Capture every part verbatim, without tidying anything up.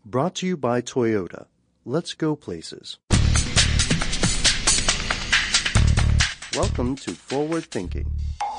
Brought to you by Toyota. Let's go places. Welcome to Forward Thinking.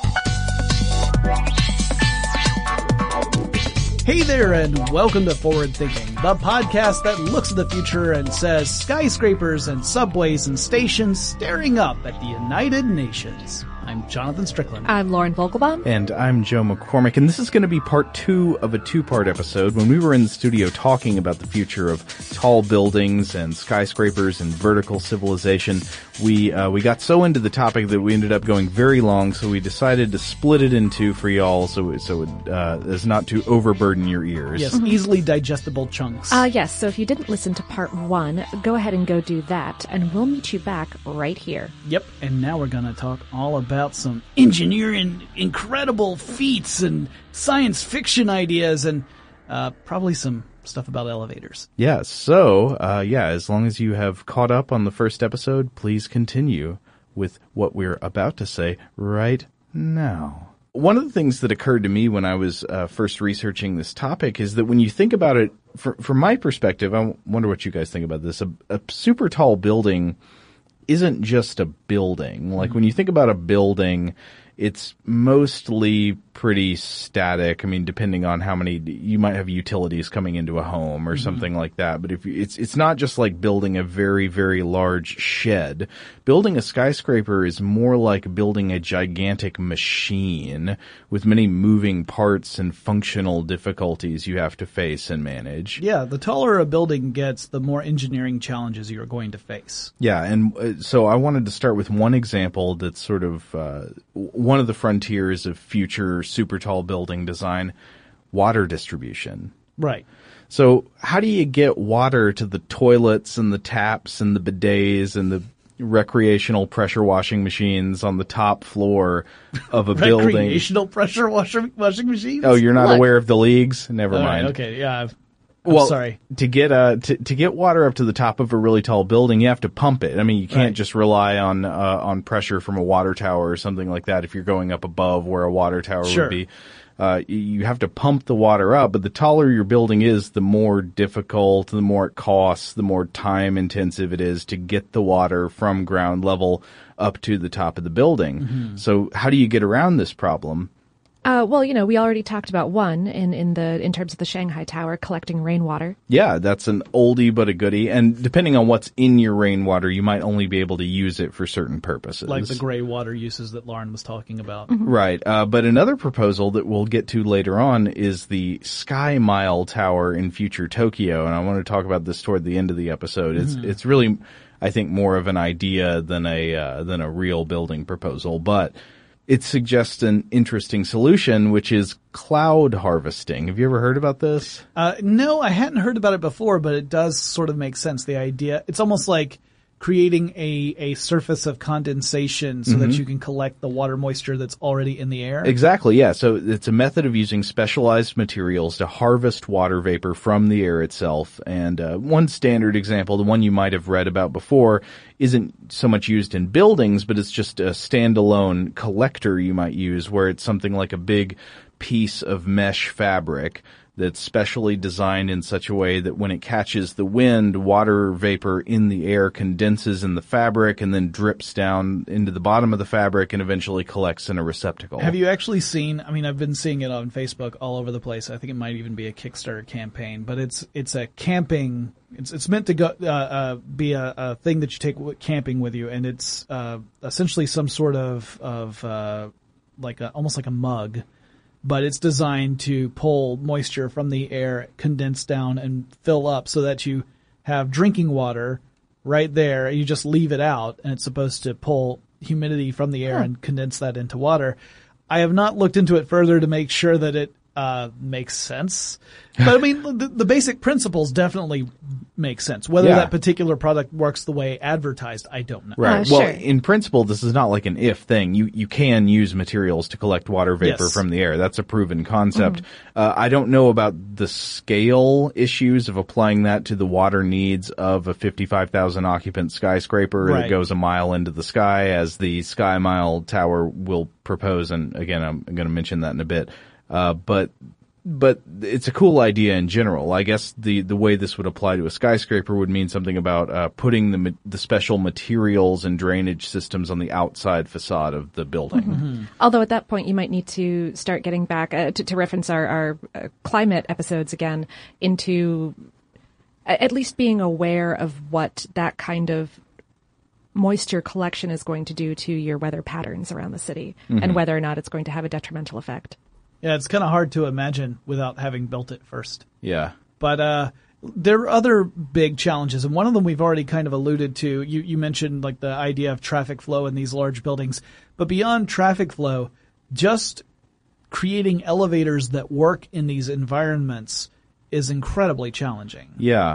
Hey there, and welcome to Forward Thinking, the podcast that looks at the future and says skyscrapers and subways and stations staring up at the United Nations. I'm Jonathan Strickland. I'm Lauren Vogelbaum. And I'm Joe McCormick, and this is going to be part two of a two-part episode. When we were in the studio talking about the future of tall buildings and skyscrapers and vertical civilization, we uh, we got so into the topic that we ended up going very long, so we decided to split it in two for y'all so, so it, uh, as not to overburden your ears. Yes, mm-hmm. Easily digestible chunks. Uh, yes, so if you didn't listen to part one, go ahead and go do that, and we'll meet you back right here. Yep, and now we're going to talk all about some engineering incredible feats and science fiction ideas and uh, probably some stuff about elevators. Yeah, so, uh, yeah, as long as you have caught up on the first episode, please continue with what we're about to say right now. One of the things that occurred to me when I was uh, first researching this topic is that when you think about it, for, from my perspective, I wonder what you guys think about this, a, a super tall building isn't just a building. Like mm-hmm. when you think about a building, it's mostly pretty static. I mean, depending on how many, you might have utilities coming into a home or mm-hmm. something like that. But if you, it's, it's not just like building a very, very large shed. Building a skyscraper is more like building a gigantic machine with many moving parts and functional difficulties you have to face and manage. Yeah, the taller a building gets, the more engineering challenges you're going to face. Yeah, and uh, so I wanted to start with one example that's sort of uh, one of the frontiers of future super tall building design: water distribution. Right. So how do you get water to the toilets and the taps and the bidets and the recreational pressure washing machines on the top floor of a building? Recreational pressure washing washing machines? Oh, you're not Look. aware of the leagues? Never All mind. Right, okay, yeah. I've, I'm well, sorry. To get uh to, to get water up to the top of a really tall building, you have to pump it. I mean, you can't Right. just rely on uh, on pressure from a water tower or something like that if you're going up above where a water tower Sure. would be. Uh, you have to pump the water up, but the taller your building is, the more difficult, the more it costs, the more time intensive it is to get the water from ground level up to the top of the building. Mm-hmm. So how do you get around this problem? Uh, well, you know, we already talked about one in, in the in terms of the Shanghai Tower collecting rainwater. Yeah, that's an oldie but a goodie. And depending on what's in your rainwater, you might only be able to use it for certain purposes. Like the gray water uses that Lauren was talking about. Mm-hmm. Right. Uh, but another proposal that we'll get to later on is the Sky Mile Tower in future Tokyo. And I want to talk about this toward the end of the episode. It's, mm-hmm. it's really, I think, more of an idea than a, uh, than a real building proposal. But it suggests an interesting solution, which is cloud harvesting. Have you ever heard about this? Uh, no, I hadn't heard about it before, but it does sort of make sense. The idea, it's almost like creating a, a surface of condensation so mm-hmm. that you can collect the water moisture that's already in the air. Exactly, yeah. So it's a method of using specialized materials to harvest water vapor from the air itself. And uh, one standard example, the one you might have read about before, isn't so much used in buildings, but it's just a standalone collector you might use where it's something like a big piece of mesh fabric that's specially designed in such a way that when it catches the wind, water vapor in the air condenses in the fabric and then drips down into the bottom of the fabric and eventually collects in a receptacle. Have you actually seen, I mean, I've been seeing it on Facebook all over the place. I think it might even be a Kickstarter campaign, but it's it's a camping, it's it's meant to go uh, uh, be a, a thing that you take w- camping with you, and it's uh, essentially some sort of, of uh, like a, almost like a mug. But it's designed to pull moisture from the air, condense down, and fill up so that you have drinking water right there. You just leave it out, and it's supposed to pull humidity from the air huh. and condense that into water. I have not looked into it further to make sure that it uh makes sense. But I mean, the, the basic principles definitely make sense. Whether yeah. that particular product works the way advertised, I don't know. Right. Uh, well, sure. in principle, this is not like an if thing. You you can use materials to collect water vapor Yes. from the air. That's a proven concept. Mm-hmm. Uh, I don't know about the scale issues of applying that to the water needs of a fifty-five thousand occupant skyscraper Right. that goes a mile into the sky, as the Sky Mile Tower will propose. And again, I'm going to mention that in a bit. Uh, but but it's a cool idea in general. I guess the, the way this would apply to a skyscraper would mean something about uh, putting the ma- the special materials and drainage systems on the outside facade of the building. Mm-hmm. Although at that point you might need to start getting back uh, to, to reference our, our uh, climate episodes again into at least being aware of what that kind of moisture collection is going to do to your weather patterns around the city, mm-hmm. and whether or not it's going to have a detrimental effect. Yeah, it's kind of hard to imagine without having built it first. Yeah. But uh, there are other big challenges, and one of them we've already kind of alluded to. You, you mentioned like the idea of traffic flow in these large buildings. But beyond traffic flow, just creating elevators that work in these environments is incredibly challenging. Yeah.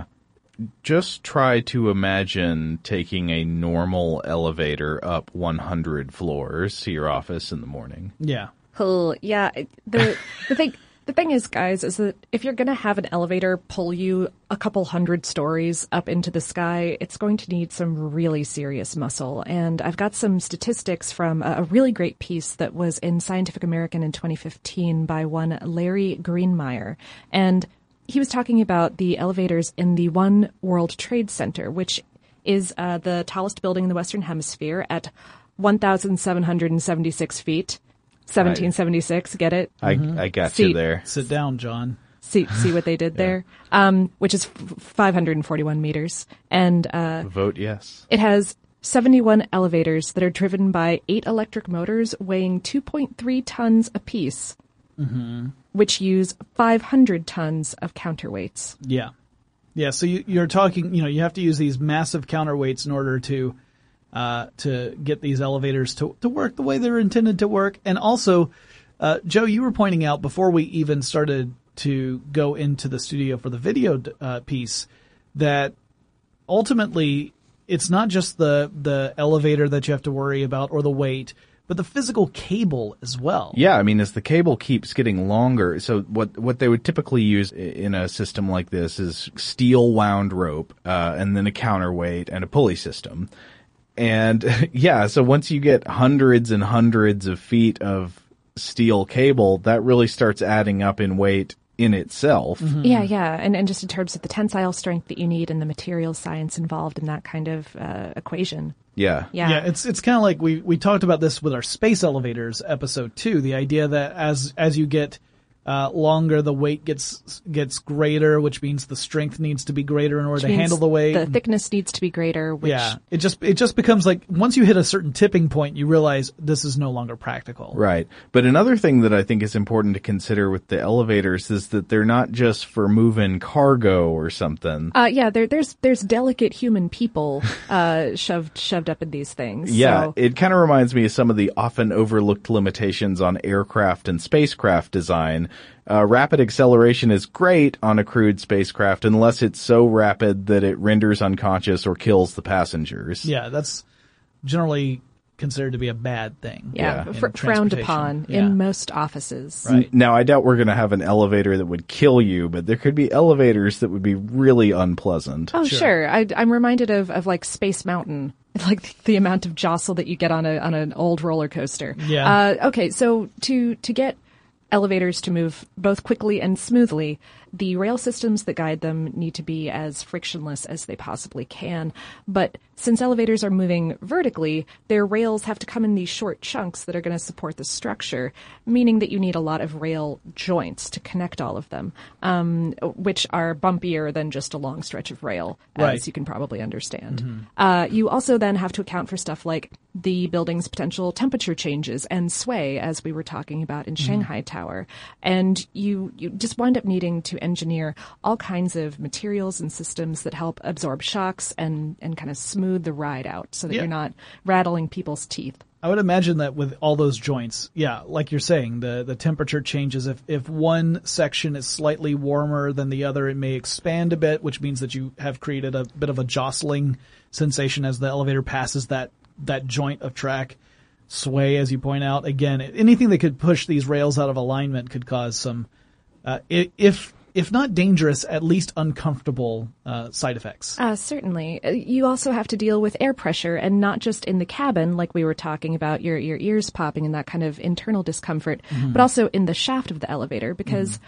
Just try to imagine taking a normal elevator up one hundred floors to your office in the morning. Yeah. Oh, yeah. The the thing the thing is, guys, is that if you're going to have an elevator pull you a couple hundred stories up into the sky, it's going to need some really serious muscle. And I've got some statistics from a, a really great piece that was in Scientific American in twenty fifteen by one Larry Greenmeyer. And he was talking about the elevators in the One World Trade Center, which is uh, the tallest building in the Western Hemisphere at one thousand seven hundred seventy-six feet. seventeen seventy-six, get it? I, mm-hmm. I got see, you there. Sit down, John. See see what they did yeah. there? Um, which is f- five hundred forty-one meters. And uh, vote yes. It has seventy-one elevators that are driven by eight electric motors weighing two point three tons apiece. Mm-hmm. Which use five hundred tons of counterweights. Yeah. Yeah, so you, you're talking, you know, you have to use these massive counterweights in order to uh, to get these elevators to, to work the way they're intended to work. And also, uh, Joe, you were pointing out before we even started to go into the studio for the video uh, piece that ultimately it's not just the, the elevator that you have to worry about or the weight, but the physical cable as well. Yeah, I mean, as the cable keeps getting longer, so what what they would typically use in a system like this is steel wound rope, uh, and then a counterweight and a pulley system. And yeah, so once you get hundreds and hundreds of feet of steel cable, that really starts adding up in weight in itself. Mm-hmm. Yeah, yeah. And, and just in terms of the tensile strength that you need and the material science involved in that kind of uh, equation. Yeah. Yeah. Yeah, it's it's kind of like we, we talked about this with our space elevators episode two, the idea that as as you get uh, longer, the weight gets gets greater, which means the strength needs to be greater in order Which to means handle the weight. The thickness needs to be greater. Which... Yeah, it just it just becomes like once you hit a certain tipping point, you realize this is no longer practical. Right. But another thing that I think is important to consider with the elevators is that they're not just for moving cargo or something. Uh, yeah, there, there's there's delicate human people uh, shoved shoved up in these things. Yeah, so. It kind of reminds me of some of the often overlooked limitations on aircraft and spacecraft design. Uh, rapid acceleration is great on a crewed spacecraft unless it's so rapid that it renders unconscious or kills the passengers. Yeah, that's generally considered to be a bad thing. Yeah, in fr- frowned transportation. upon Yeah. in most offices. Right. Now, I doubt we're going to have an elevator that would kill you, but there could be elevators that would be really unpleasant. Oh, Sure. sure. I, I'm reminded of, of like Space Mountain, like the amount of jostle that you get on a on an old roller coaster. Yeah. Uh, okay, so to to get elevators to move both quickly and smoothly, the rail systems that guide them need to be as frictionless as they possibly can. But since elevators are moving vertically, their rails have to come in these short chunks that are going to support the structure, meaning that you need a lot of rail joints to connect all of them, um, which are bumpier than just a long stretch of rail, as Right. you can probably understand. Mm-hmm. Uh, you also then have to account for stuff like the building's potential temperature changes and sway, as we were talking about in mm-hmm. Shanghai Tower. And you, you just wind up needing to engineer all kinds of materials and systems that help absorb shocks and, and kind of smooth the ride out so that Yeah. you're not rattling people's teeth. I would imagine that with all those joints, yeah, like you're saying, the, the temperature changes. If if one section is slightly warmer than the other, it may expand a bit, which means that you have created a bit of a jostling sensation as the elevator passes that, that joint of track. Sway, as you point out. Again, anything that could push these rails out of alignment could cause some, uh, if if not dangerous, at least uncomfortable uh, side effects. Uh, certainly. Uh, You also have to deal with air pressure, and not just in the cabin, like we were talking about, your your ears popping and that kind of internal discomfort, mm-hmm. but also in the shaft of the elevator, because mm-hmm.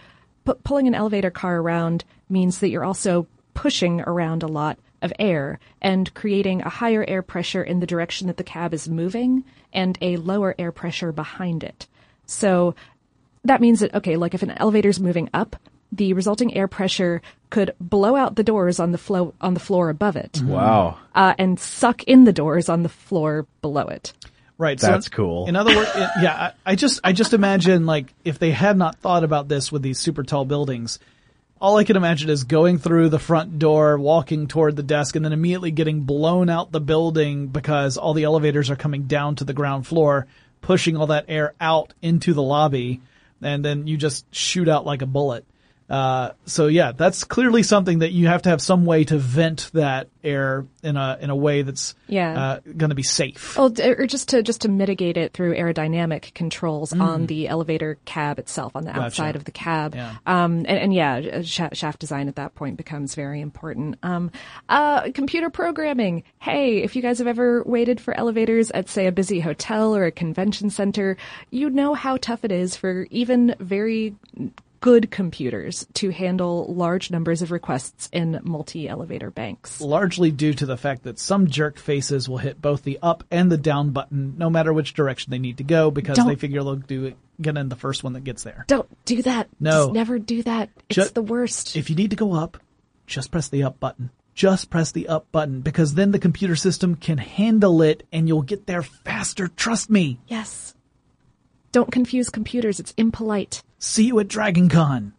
pu- pulling an elevator car around means that you're also pushing around a lot of air and creating a higher air pressure in the direction that the cab is moving and a lower air pressure behind it. So that means that, okay, like if an elevator is moving up, the resulting air pressure could blow out the doors on the flow on the floor above it. Wow. Uh, and suck in the doors on the floor below it. Right. That's so, cool. In other words, it, yeah, I, I just, I just imagine like if they had not thought about this with these super tall buildings, all I can imagine is going through the front door, walking toward the desk, and then immediately getting blown out the building because all the elevators are coming down to the ground floor, pushing all that air out into the lobby, and then you just shoot out like a bullet. Uh, so yeah, that's clearly something that you have to have some way to vent that air in a in a way that's Yeah. uh, going to be safe. Well, d- or just to just to mitigate it through aerodynamic controls on the elevator cab itself, on the outside of the cab. Yeah. Um, and, and yeah, sh- shaft design at that point becomes very important. Um, uh, computer programming. Hey, if you guys have ever waited for elevators at, say, a busy hotel or a convention center, you know how tough it is for even very good computers to handle large numbers of requests in multi-elevator banks. Largely due to the fact that some jerk faces will hit both the up and the down button, no matter which direction they need to go, because Don't- they figure they'll do it, get in the first one that gets there. Don't do that. No. Just never do that. It's Ju- the worst. If you need to go up, just press the up button. Just press the up button, because then the computer system can handle it and you'll get there faster. Trust me. Yes. Don't confuse computers. It's impolite. See you at DragonCon.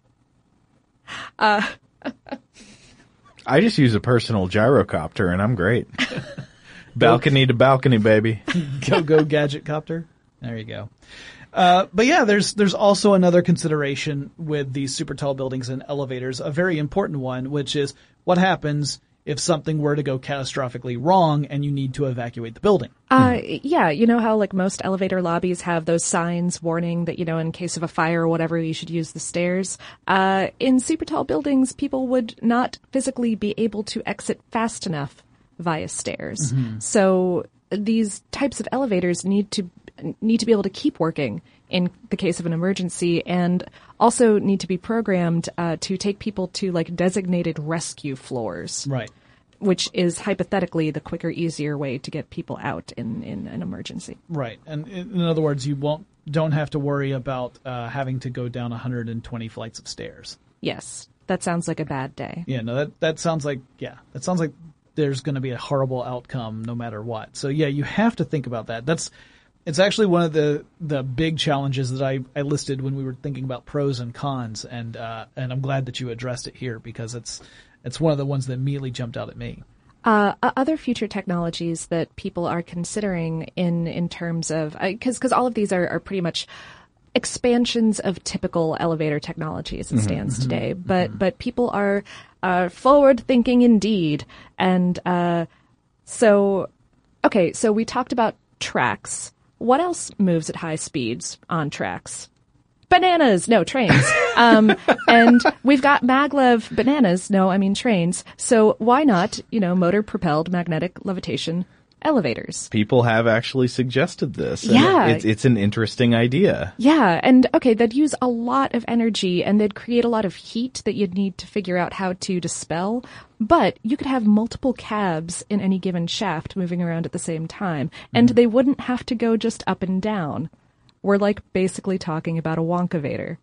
Uh, I just use a personal gyrocopter and I'm great. Balcony to balcony, baby. Go, go, Gadget Copter. There you go. Uh, but yeah, there's there's also another consideration with these super tall buildings and elevators, a very important one, which is what happens if something were to go catastrophically wrong and you need to evacuate the building. Uh, yeah, you know how like most elevator lobbies have those signs warning that, you know, in case of a fire or whatever, you should use the stairs. Uh, in super tall buildings, people would not physically be able to exit fast enough via stairs. So these types of elevators need to need to be able to keep working in the case of an emergency, and also need to be programmed uh, to take people to like designated rescue floors. Right. Which is hypothetically the quicker, easier way to get people out in, in an emergency. Right. And in in other words, you won't don't have to worry about uh, having to go down one hundred twenty flights of stairs. Yes, that sounds like a bad day. Yeah, no, that that sounds like yeah, that sounds like there's going to be a horrible outcome no matter what. So yeah, you have to think about that. That's it's actually one of the the big challenges that I, I listed when we were thinking about pros and cons, and uh, and I'm glad that you addressed it here, because it's it's one of the ones that immediately jumped out at me. Uh, other future technologies that people are considering in in terms of because because all of these are, are pretty much expansions of typical elevator technology as it stands today, but but people are uh, forward thinking indeed, and uh, so okay, so we talked about tracks. What else moves at high speeds on tracks? Bananas, no, trains. Um, and we've got maglev bananas, no, I mean trains. So why not, you know, motor-propelled magnetic levitation elevators? People have actually suggested this. and Yeah. It's, it's an interesting idea. Yeah, and okay, they'd use a lot of energy and they'd create a lot of heat that you'd need to figure out how to dispel. But you could have multiple cabs in any given shaft moving around at the same time, and they wouldn't have to go just up and down. We're like basically talking about a Wonkavator.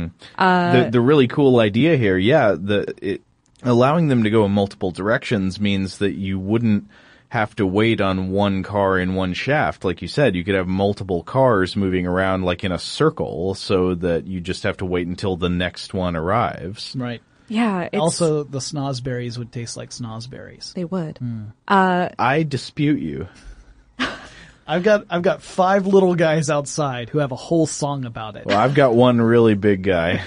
the the really cool idea here, yeah, the it, allowing them to go in multiple directions means that you wouldn't have to wait on one car in one shaft. Like you said, you could have multiple cars moving around like in a circle, so that you just have to wait until the next one arrives. Right. Yeah, it's, Also, the snozberries would taste like snozberries. they would. I dispute you. I've got I've got five little guys outside who have a whole song about it. Well, I've got one really big guy.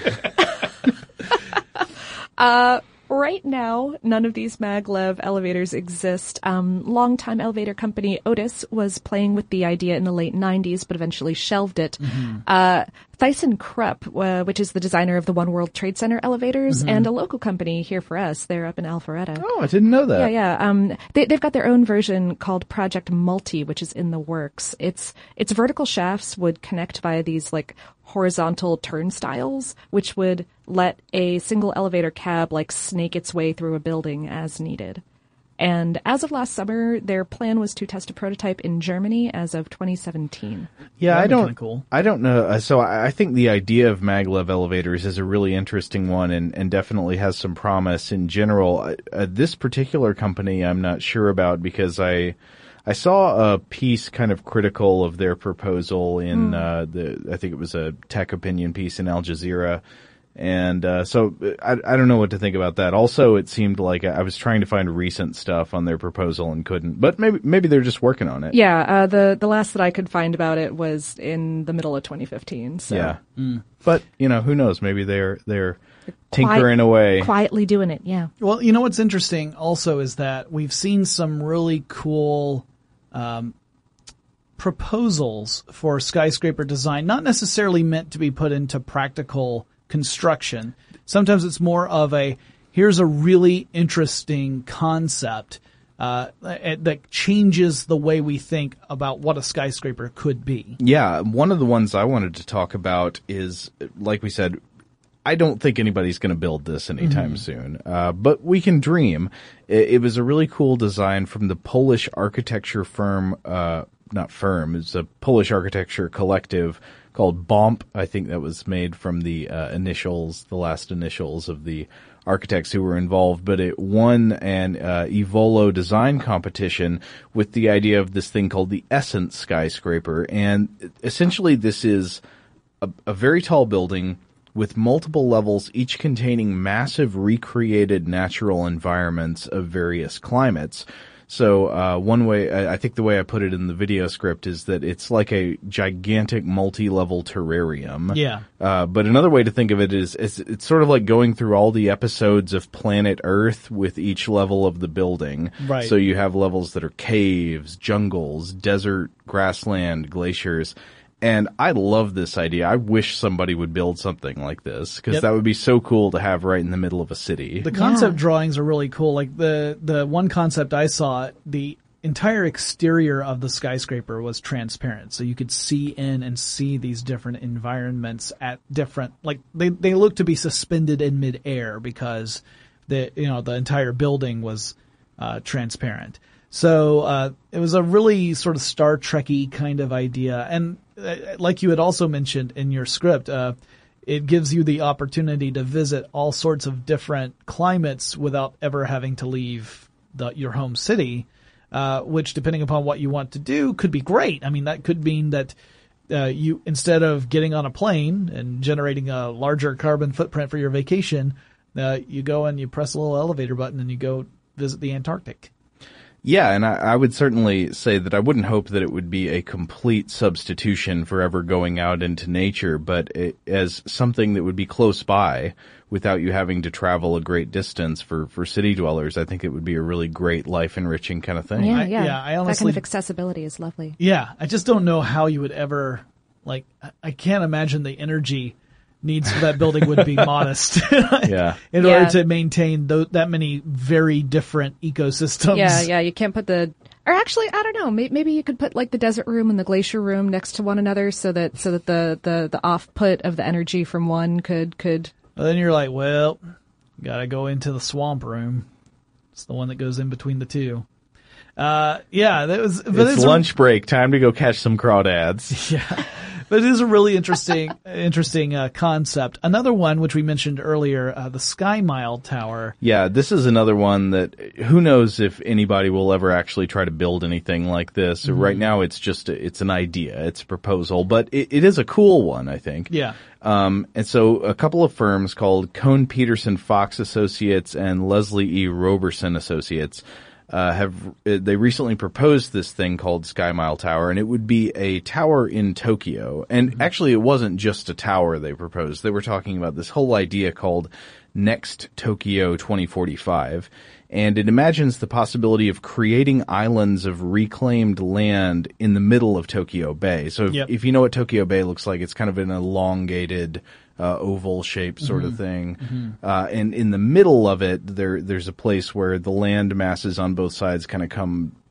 Right now, none of these maglev elevators exist. Um, longtime elevator company Otis was playing with the idea in the late nineties, but eventually shelved it. Uh, Thyssen Krupp, uh, which is the designer of the One World Trade Center elevators, and a local company here for us, they're up in Alpharetta. Oh, I didn't know that. Yeah, yeah. Um, they, they've got their own version called Project Multi, which is in the works. It's its vertical shafts would connect via these like horizontal turnstiles, which would let a single elevator cab like snake its way through a building as needed. And as of last summer, their plan was to test a prototype in Germany as of twenty seventeen. Yeah, That'd I be don't. kinda cool. I don't know. Uh, So I I think the idea of maglev elevators is a really interesting one, and, and definitely has some promise in general. Uh, uh, this particular company, I'm not sure about because I. I saw a piece kind of critical of their proposal in mm. uh, the. I think it was a tech opinion piece in Al Jazeera. And, uh, so I, I don't know what to think about that. Also, it seemed like I was trying to find recent stuff on their proposal and couldn't, but maybe, maybe they're just working on it. Yeah, uh, the, the last that I could find about it was in the middle of twenty fifteen, so. Yeah. Mm. But, you know, who knows? Maybe they're, they're tinkering away. Quietly doing it, yeah. Well, you know what's interesting also is that we've seen some really cool, um, proposals for skyscraper design, not necessarily meant to be put into practical construction. Sometimes it's more of a, here's a really interesting concept uh, that changes the way we think about what a skyscraper could be. Yeah, one of the ones I wanted to talk about is, like we said, I don't think anybody's going to build this anytime mm-hmm. soon, uh, but we can dream. It, it was a really cool design from the Polish architecture firm, uh, not firm, it's a Polish architecture collective called B O M P. I think that was made from the uh, initials, the last initials of the architects who were involved, but it won an uh, Evolo design competition with the idea of this thing called the Essence skyscraper. And essentially this is a, a very tall building with multiple levels, each containing massive recreated natural environments of various climates. So uh one way, I think the way I put it in the video script is that it's like a gigantic multi-level terrarium. Yeah. Uh but another way to think of it is, is it's sort of like going through all the episodes of Planet Earth with each level of the building. Right. So you have levels that are caves, jungles, desert, grassland, glaciers. And I love this idea. I wish somebody would build something like this because yep. that would be so cool to have right in the middle of a city. The concept yeah. drawings are really cool. Like the, the one concept I saw, the entire exterior of the skyscraper was transparent. So you could see in and see these different environments at different, like they, they look to be suspended in midair because the, you know, the entire building was, uh, transparent. So, uh, it was a really sort of Star Trek-y kind of idea. And uh, like you had also mentioned in your script, uh, it gives you the opportunity to visit all sorts of different climates without ever having to leave the, your home city, uh, which depending upon what you want to do could be great. I mean, that could mean that, uh, you, instead of getting on a plane and generating a larger carbon footprint for your vacation, uh, you go and you press a little elevator button and you go visit the Antarctic. Yeah, and I, I would certainly say that I wouldn't hope that it would be a complete substitution for ever going out into nature, but it, as something that would be close by without you having to travel a great distance for, for city dwellers, I think it would be a really great life-enriching kind of thing. Yeah, I, yeah. yeah I honestly, that kind of accessibility is lovely. Yeah, I just don't know how you would ever, like, I can't imagine the energy needs for that building would be modest. Yeah. In yeah. order to maintain th- that many very different ecosystems. Yeah, yeah. You can't put the, or actually, I don't know. Maybe, maybe you could put like the desert room and the glacier room next to one another, so that so that the the the off put of the energy from one could could. Well, then you're like, well, gotta go into the swamp room. It's the one that goes in between the two. Uh, yeah, that was. But it's, it's lunch a, break. Time to go catch some crawdads. Yeah. But it is a really interesting, interesting uh, concept. Another one, which we mentioned earlier, uh, the Sky Mile Tower. Yeah, this is another one that who knows if anybody will ever actually try to build anything like this. Mm-hmm. Right now, it's just a, it's an idea, it's a proposal, but it, it is a cool one, I think. Yeah. Um, and so a couple of firms called Cone Peterson Fox Associates and Leslie E. Roberson Associates. Uh, have, they recently proposed this thing called Sky Mile Tower, and it would be a tower in Tokyo. And mm-hmm. actually, it wasn't just a tower they proposed. They were talking about this whole idea called Next Tokyo twenty forty-five. And it imagines the possibility of creating islands of reclaimed land in the middle of Tokyo Bay. So if, yep. if you know what Tokyo Bay looks like, it's kind of an elongated Uh, oval shape sort of mm-hmm. thing. Mm-hmm. Uh, and in the middle of it, there, there's a place where the land masses on both sides kind of come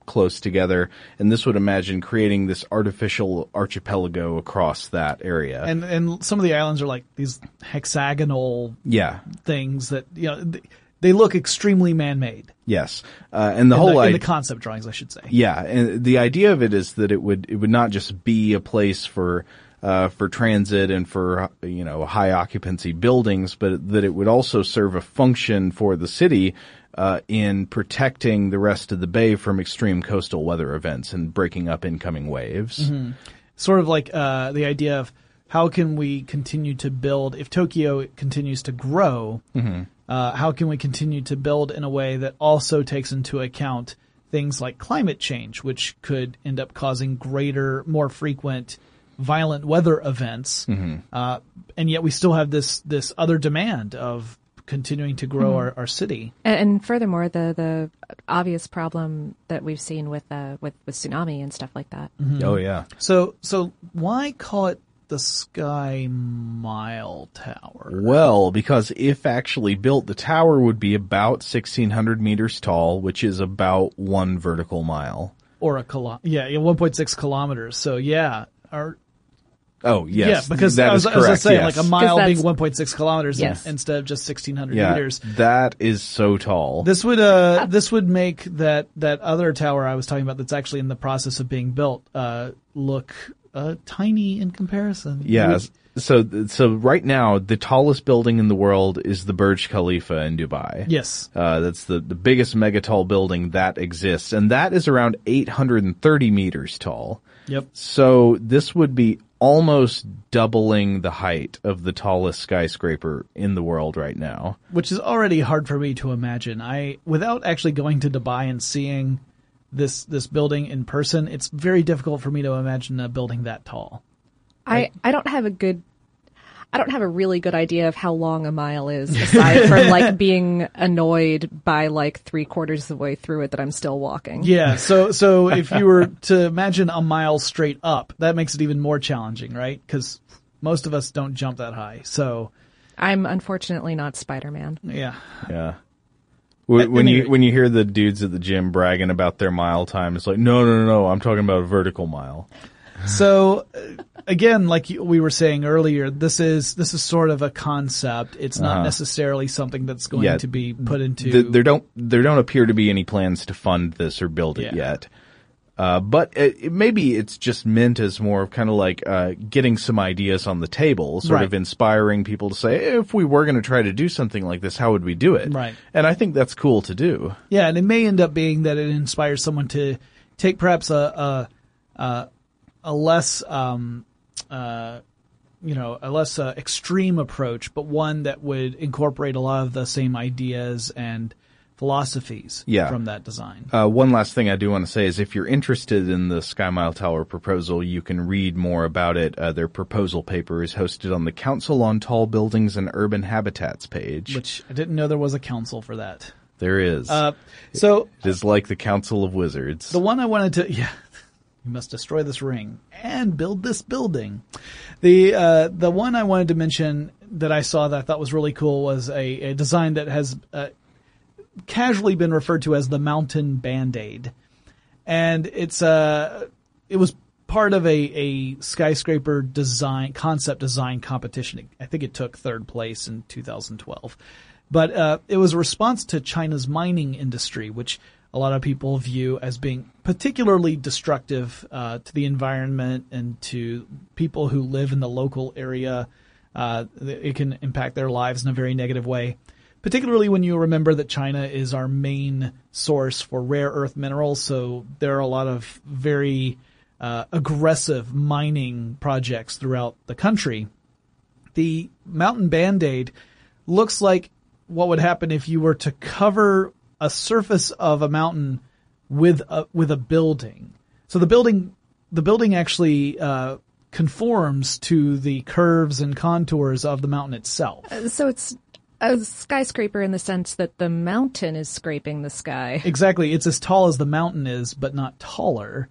close together, and this would imagine creating this artificial archipelago across that area. And and some of the islands are like these hexagonal yeah. things that, you know, they, they look extremely man-made. Yes. Uh, and the in whole the, idea, in the concept drawings, I should say. Yeah, and the idea of it is that it would it would not just be a place for uh for transit and for, you know, high occupancy buildings, but that it would also serve a function for the city uh in protecting the rest of the bay from extreme coastal weather events and breaking up incoming waves. Mm-hmm. Sort of like uh the idea of how can we continue to build if Tokyo continues to grow, mm-hmm. uh how can we continue to build in a way that also takes into account things like climate change, which could end up causing greater, more frequent violent weather events, mm-hmm. uh, and yet we still have this this other demand of continuing to grow mm-hmm. our, our city. And, and furthermore, the the obvious problem that we've seen with uh, with with tsunami and stuff like that. Mm-hmm. Oh yeah. So so why call it the Sky Mile Tower? Well, because if actually built, the tower would be about sixteen hundred meters tall, which is about one vertical mile. Or a kilo- yeah, yeah, one point six kilometers. So yeah, our Oh, yes. Yeah, because that I was, is I was going to correct, say, yes. like a mile being one point six kilometers yes. in, instead of just sixteen hundred yeah, meters. That is so tall. This would, uh, this would make that, that other tower I was talking about that's actually in the process of being built, uh, look, uh, tiny in comparison. Yeah. So, so right now, the tallest building in the world is the Burj Khalifa in Dubai. Yes. Uh, that's the, the biggest megatall building that exists. And that is around eight hundred thirty meters tall. Yep. So this would be almost doubling the height of the tallest skyscraper in the world right now. Which is already hard for me to imagine. I, without actually going to Dubai and seeing this, this building in person, it's very difficult for me to imagine a building that tall. I, I don't have a good, I don't have a really good idea of how long a mile is, aside from like being annoyed by like three quarters of the way through it that I'm still walking. Yeah, so so if you were to imagine a mile straight up, that makes it even more challenging, right? Because most of us don't jump that high. So I'm unfortunately not Spider-Man. Yeah. Yeah. When you when you hear the dudes at the gym bragging about their mile time, it's like, no, no, no, no, I'm talking about a vertical mile. So uh, again, like we were saying earlier, this is this is sort of a concept. It's not uh-huh. necessarily something that's going yeah. to be put into. The, there don't there don't appear to be any plans to fund this or build it yeah. yet. Uh, but it, it, maybe it's just meant as more of kind of like uh, getting some ideas on the table, sort right. of inspiring people to say, hey, if we were going to try to do something like this, how would we do it? Right. And I think that's cool to do. Yeah, and it may end up being that it inspires someone to take perhaps a a, a, a less um, uh, you know a less uh, extreme approach, but one that would incorporate a lot of the same ideas and philosophies yeah. from that design. Uh, one last thing I do want to say is if you're interested in the Sky Mile Tower proposal, you can read more about it. Uh, their proposal paper is hosted on the Council on Tall Buildings and Urban Habitats page. Which I didn't know there was a council for that. There is. Uh, so it is like the Council of Wizards. The one I wanted to, yeah, you must destroy this ring and build this building. The uh, the one I wanted to mention that I saw that I thought was really cool was a, a design that has uh, casually been referred to as the Mountain Band-Aid. And it's uh it was part of a, a skyscraper design, concept design competition. I think it took third place in two thousand twelve. But uh it was a response to China's mining industry, which a lot of people view as being particularly destructive uh to the environment and to people who live in the local area. Uh it can impact their lives in a very negative way. Particularly when you remember that China is our main source for rare earth minerals, so there are a lot of very uh, aggressive mining projects throughout the country. The Mountain Band-Aid looks like what would happen if you were to cover a surface of a mountain with a, with a building. So the building, the building actually uh, conforms to the curves and contours of the mountain itself. Uh, so it's a skyscraper in the sense that the mountain is scraping the sky. Exactly. It's as tall as the mountain is, but not taller.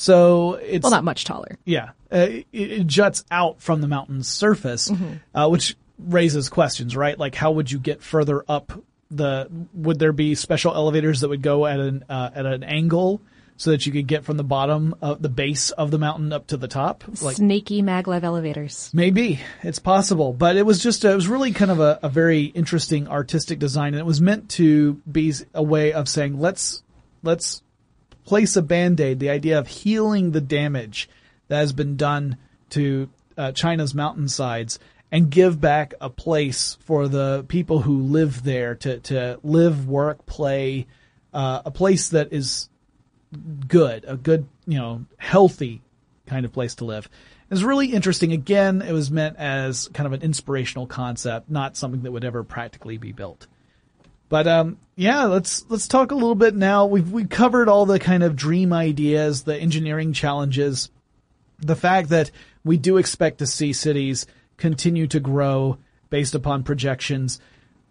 So it's... Well, not much taller. Yeah. Uh, it, it juts out from the mountain's surface, mm-hmm. uh, which raises questions, right? Like, how would you get further up the... Would there be special elevators that would go at an uh, at an angle so that you could get from the bottom of the base of the mountain up to the top. Like, snaky maglev elevators. maybe it's possible, but it was just, a, it was really kind of a, a very interesting artistic design, and it was meant to be a way of saying, let's, let's place a Band-Aid, the idea of healing the damage that has been done to uh, China's mountainsides, and give back a place for the people who live there to, to live, work, play, uh, a place that is good, a good, you know, healthy kind of place to live. It was really interesting. Again, it was meant as kind of an inspirational concept, not something that would ever practically be built. But um, yeah, let's let's talk a little bit now. We've we covered all the kind of dream ideas, the engineering challenges, the fact that we do expect to see cities continue to grow based upon projections.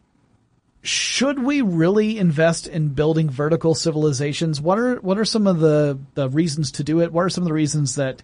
Should we really invest in building vertical civilizations? What are what are some of the, the reasons to do it? What are some of the reasons that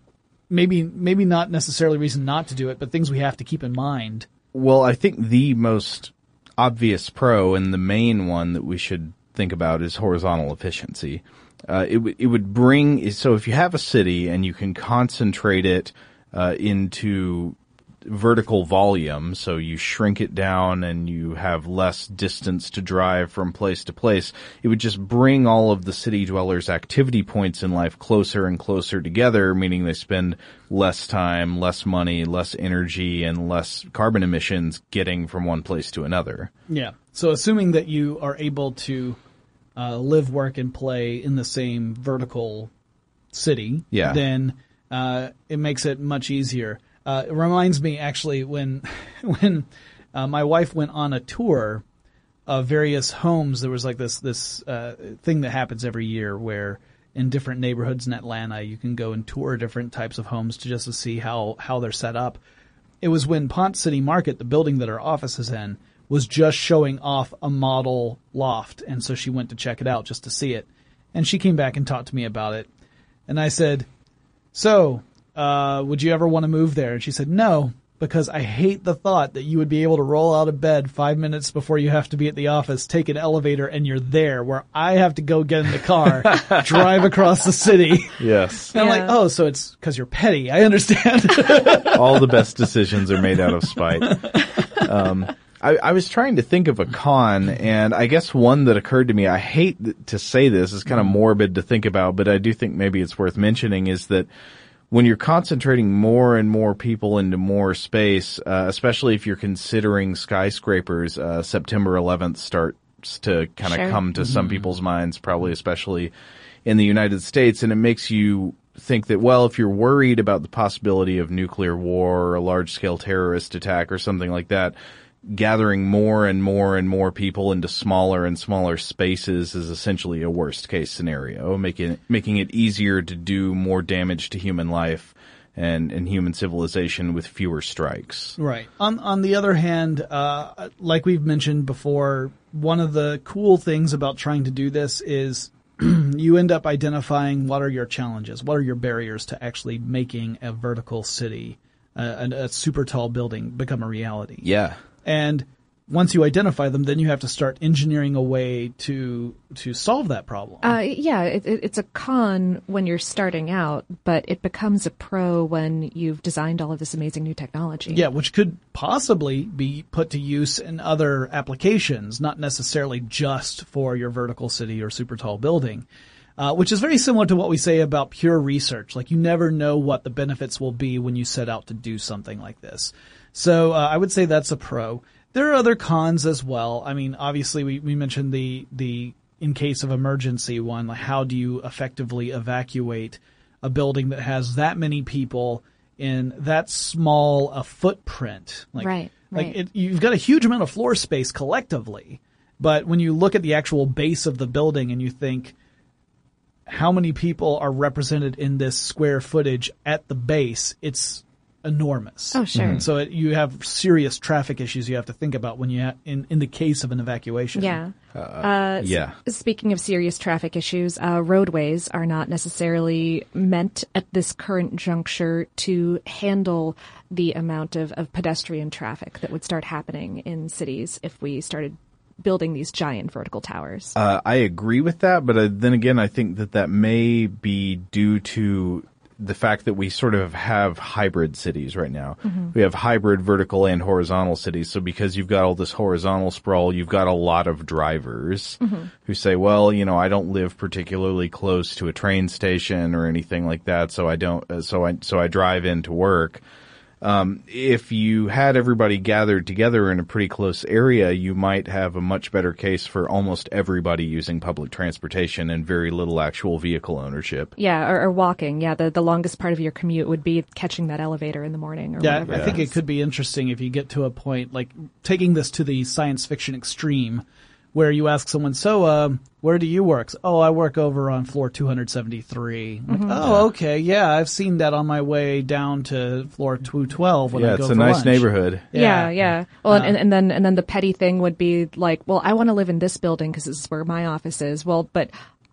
maybe maybe not necessarily reason not to do it, but things we have to keep in mind? Well, I think the most obvious pro and the main one that we should think about is horizontal efficiency. Uh, it w- it would bring, so if you have a city and you can concentrate it uh, into vertical volume, so you shrink it down and you have less distance to drive from place to place, it would just bring all of the city dwellers' activity points in life closer and closer together, meaning they spend less time, less money, less energy, and less carbon emissions getting from one place to another. Yeah. So assuming that you are able to uh, live, work, and play in the same vertical city, yeah. then uh, it makes it much easier. Uh, it reminds me actually when, when, uh, my wife went on a tour of various homes, there was like this, this, uh, thing that happens every year where in different neighborhoods in Atlanta, you can go and tour different types of homes to just to see how, how they're set up. It was when Ponce City Market, the building that our office is in, was just showing off a model loft. And so she went to check it out just to see it. And she came back and talked to me about it. And I said, so, Uh, would you ever want to move there? And she said, no, because I hate the thought that you would be able to roll out of bed five minutes before you have to be at the office, take an elevator, and you're there, where I have to go get in the car, drive across the city. Yes. And I'm Yeah. like, oh, so it's because you're petty. I understand. All the best decisions are made out of spite. Um, I, I was trying to think of a con, and I guess one that occurred to me, I hate th- to say this, it's kind of morbid to think about, but I do think maybe it's worth mentioning, is that when you're concentrating more and more people into more space, uh, especially if you're considering skyscrapers, uh, September eleventh starts to kind of Sure. come to some people's minds, probably especially in the United States, and it makes you think that, well, if you're worried about the possibility of nuclear war or a large-scale terrorist attack or something like that, gathering more and more and more people into smaller and smaller spaces is essentially a worst-case scenario, making making it easier to do more damage to human life and, and human civilization with fewer strikes. Right. On on the other hand, uh, like we've mentioned before, one of the cool things about trying to do this is you end up identifying what are your challenges, what are your barriers to actually making a vertical city, uh, a, a super tall building become a reality. Yeah. And once you identify them, then you have to start engineering a way to to solve that problem. Uh, yeah, it, it, it's a con when you're starting out, but it becomes a pro when you've designed all of this amazing new technology. Yeah, which could possibly be put to use in other applications, not necessarily just for your vertical city or super tall building, uh, which is very similar to what we say about pure research. Like, you never know what the benefits will be when you set out to do something like this. So uh, I would say that's a pro. There are other cons as well. I mean, obviously, we, we mentioned the the in case of emergency one. Like, how do you effectively evacuate a building that has that many people in that small a footprint? Like, Right, Like right. it, you've got a huge amount of floor space collectively, but when you look at the actual base of the building and you think, how many people are represented in this square footage at the base? It's enormous. Oh, sure. And so it, you have serious traffic issues you have to think about when you ha- in in the case of an evacuation. Yeah. Uh, s- yeah. Speaking of serious traffic issues, uh, roadways are not necessarily meant at this current juncture to handle the amount of, of pedestrian traffic that would start happening in cities if we started building these giant vertical towers. Uh, I agree with that, but uh, then again, I think that that may be due to the fact that we sort of have hybrid cities right now. Mm-hmm. We have hybrid vertical and horizontal cities. So because you've got all this horizontal sprawl, you've got a lot of drivers mm-hmm. who say, well, you know, I don't live particularly close to a train station or anything like that. So I don't, uh, so I, so I drive into work. Um, if you had everybody gathered together in a pretty close area, you might have a much better case for almost everybody using public transportation and very little actual vehicle ownership. Yeah, or, or walking. Yeah, the, the longest part of your commute would be catching that elevator in the morning or yeah, whatever. I think it could be interesting if you get to a point, like taking this to the science fiction extreme, where you ask someone, so, um, where do you work? Oh, I work over on floor two three. Like, mm-hmm. Oh, okay. Yeah, I've seen that on my way down to floor two twelve when yeah, I go it's a for nice lunch. neighborhood. Yeah, yeah. yeah. Well, Uh, and, and then and then the petty thing would be like, well, I want to live in this building because this is where my office is. Well, but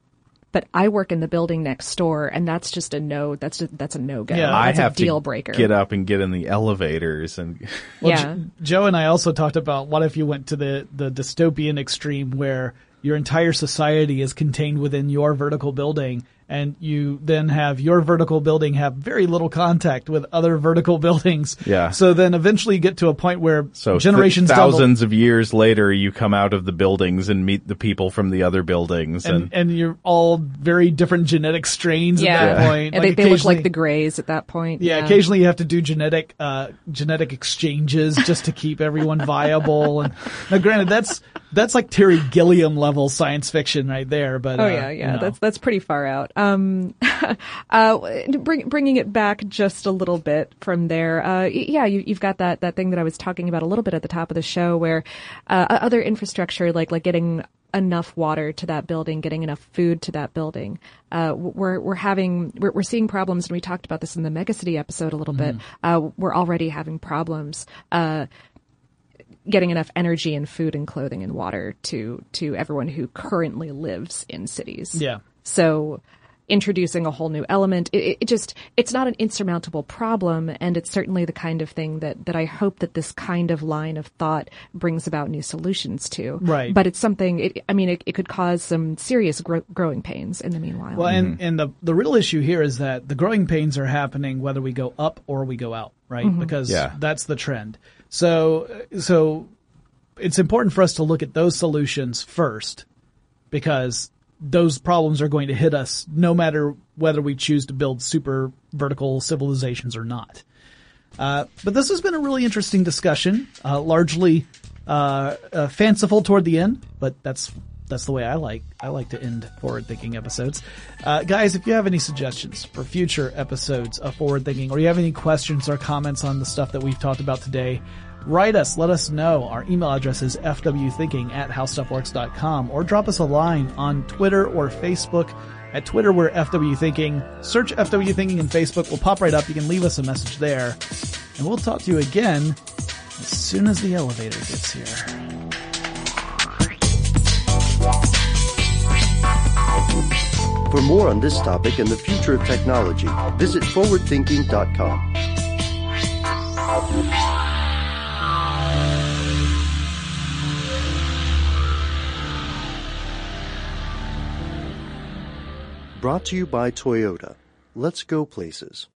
but I work in the building next door, and that's just a no. That's a, that's a no go. Yeah, that's I have a deal to breaker. get up and get in the elevators and. Well, yeah. Jo- Joe and I also talked about what if you went to the, the dystopian extreme where your entire society is contained within your vertical building, and you then have your vertical building have very little contact with other vertical buildings. Yeah. So then eventually you get to a point where So generations th- down the- thousands of years later, you come out of the buildings and meet the people from the other buildings, and, and, and you're all very different genetic strains yeah. at that point. And Like they, they look like occasionally- the Greys at that point. Yeah, Yeah, occasionally you have to do genetic uh genetic exchanges just to keep everyone viable. And now, granted, that's that's like Terry Gilliam level science fiction right there. But Oh uh, yeah, yeah, you know. that's that's pretty far out. Um, uh, bring, bringing it back just a little bit from there. Uh, yeah, you, you've got that that thing that I was talking about a little bit at the top of the show, where uh, other infrastructure like like getting enough water to that building, getting enough food to that building. Uh, we're we're having we're, we're seeing problems, and we talked about this in the Megacity episode a little Mm-hmm. bit. Uh, we're already having problems. Uh, getting enough energy and food and clothing and water to to everyone who currently lives in cities. Yeah. So introducing a whole new element, it, it just, it's not an insurmountable problem, and it's certainly the kind of thing that, that I hope that this kind of line of thought brings about new solutions to. Right. But it's something, it, I mean, it, it could cause some serious gro- growing pains in the meanwhile. Well, and, and the the real issue here is that the growing pains are happening whether we go up or we go out, right? Mm-hmm. Because Yeah. that's the trend. So so it's important for us to look at those solutions first, because those problems are going to hit us no matter whether we choose to build super vertical civilizations or not. Uh, but this has been a really interesting discussion, uh, largely uh, uh, fanciful toward the end, but that's that's the way I like I like to end Forward Thinking episodes. Uh, guys, if you have any suggestions for future episodes of Forward Thinking, or you have any questions or comments on the stuff that we've talked about today, write us, let us know. Our email address is f w thinking at how stuff works dot com, or drop us a line on Twitter or Facebook. At Twitter, we're F W Thinking. Search F W Thinking in Facebook. We'll pop right up. You can leave us a message there. And we'll talk to you again as soon as the elevator gets here. For more on this topic and the future of technology, visit forward thinking dot com. Brought to you by Toyota. Let's go places.